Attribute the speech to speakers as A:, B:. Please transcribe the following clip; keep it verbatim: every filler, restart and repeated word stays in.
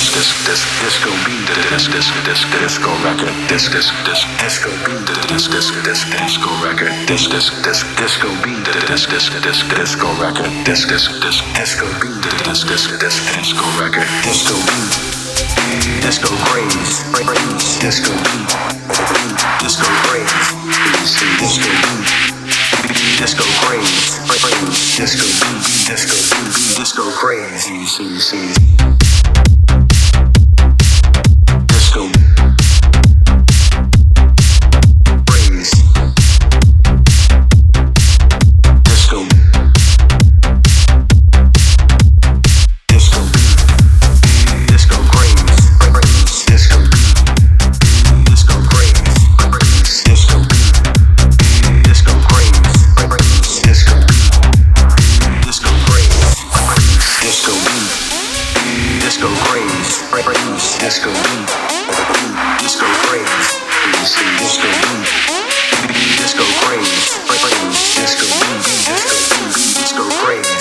A: this this disco beat this this this disco record this this this disco beat this this this disco record this this this disco beat this this this disco record this this this disco beat this this this disco record disco beat disco craze disco beat disco craze disco beat disco craze disco beat disco beat disco craze you see you see disco craze disco disco beat disco craze disco beat disco craze disco beat disco craze disco beat disco craze disco beat disco craze disco beat disco craze you see disco beat disco craze disco beat disco beat disco craze